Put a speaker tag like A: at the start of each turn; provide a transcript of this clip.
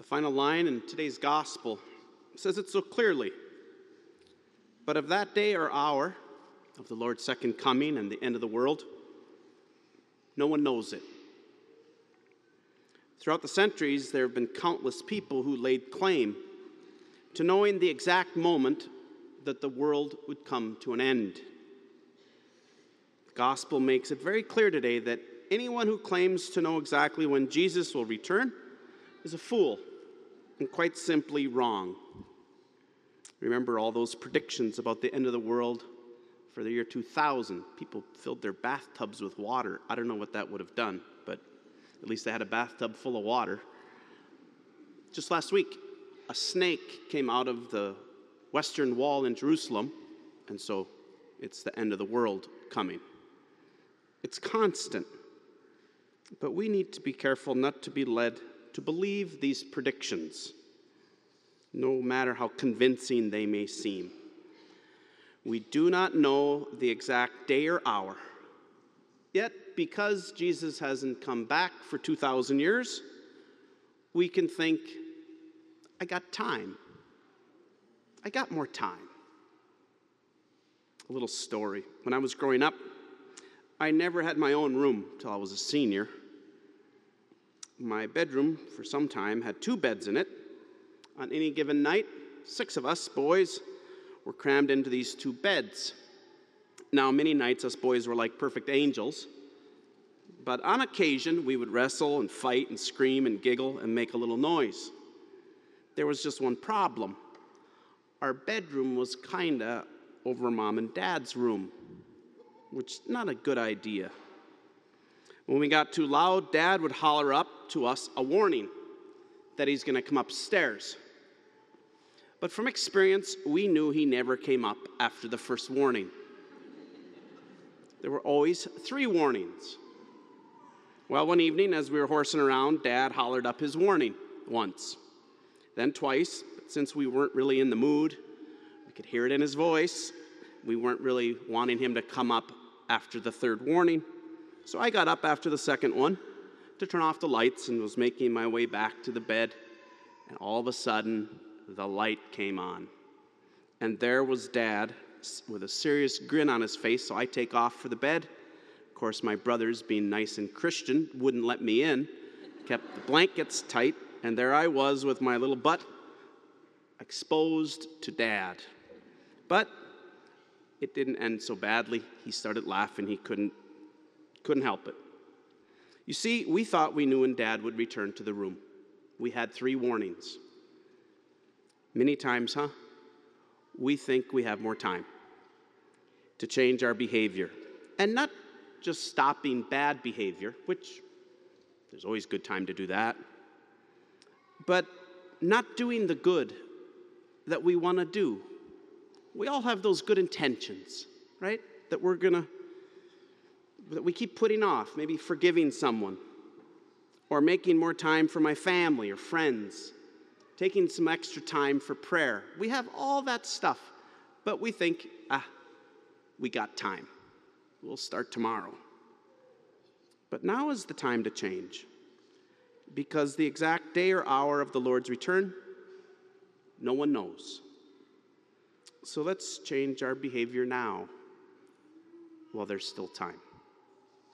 A: final line in today's gospel says it so clearly. But of that day or hour, of the Lord's second coming and the end of the world, no one knows it. Throughout the centuries, there have been countless people who laid claim to knowing the exact moment that the world would come to an end. The gospel makes it very clear today that anyone who claims to know exactly when Jesus will return is a fool and quite simply wrong. Remember all those predictions about the end of the world for the year 2000. People filled their bathtubs with water. I don't know what that would have done, but at least they had a bathtub full of water. Just last week, a snake came out of the Western Wall in Jerusalem, and so it's the end of the world coming. It's constant, but we need to be careful not to be led to believe these predictions, no matter how convincing they may seem. We do not know the exact day or hour. Yet, because Jesus hasn't come back for 2,000 years, we can think, I got time. I got more time. A little story. When I was growing up, I never had my own room till I was a senior. My bedroom, for some time, had 2 beds in it. On any given night, 6 of us boys were crammed into these 2 beds. Now, many nights us boys were like perfect angels, but on occasion we would wrestle and fight and scream and giggle and make a little noise. There was just one problem. Our bedroom was kinda over Mom and Dad's room, which is not a good idea. When we got too loud, Dad would holler up to us a warning that he's gonna come upstairs. But from experience, we knew he never came up after the first warning. There were always 3 warnings. Well, one evening, as we were horsing around, Dad hollered up his warning once, then twice, but since we weren't really in the mood, we could hear it in his voice. We weren't really wanting him to come up after the 3rd warning. So I got up after the 2nd one to turn off the lights and was making my way back to the bed, and all of a sudden, the light came on. And there was Dad with a serious grin on his face, so I take off for the bed. Of course, my brothers, being nice and Christian, wouldn't let me in, kept the blankets tight, and there I was with my little butt exposed to Dad. But it didn't end so badly. He started laughing. He couldn't help it. You see, we thought we knew when Dad would return to the room. We had 3 warnings. Many times, we think we have more time to change our behavior. And not just stopping bad behavior, which there's always good time to do that, but not doing the good that we want to do. We all have those good intentions, right? That we keep putting off, maybe forgiving someone, or making more time for my family or friends, taking some extra time for prayer. We have all that stuff, but we think, we got time. We'll start tomorrow. But now is the time to change, because the exact day or hour of the Lord's return, no one knows. So let's change our behavior now while there's still time.